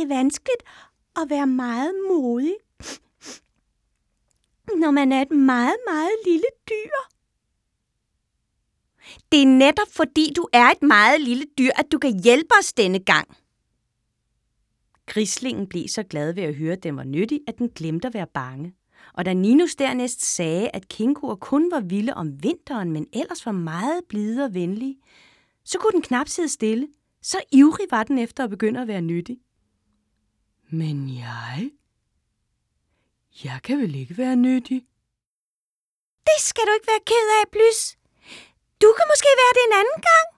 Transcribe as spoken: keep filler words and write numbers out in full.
det er vanskeligt at være meget modig, når man er et meget, meget lille dyr. Det er netop fordi du er et meget lille dyr, at du kan hjælpe os denne gang. Grislingen blev så glad ved at høre, at den var nyttig, at den glemte at være bange. Og da Ninus dernæst sagde, at kænguruer kun var vilde om vinteren, men ellers var meget blide og venlige, så kunne den knap sidde stille. Så ivrig var den efter at begynde at være nyttig. Men jeg? Jeg kan vel ikke være nyttig? Det skal du ikke være ked af, Plys. Du kan måske være det en anden gang.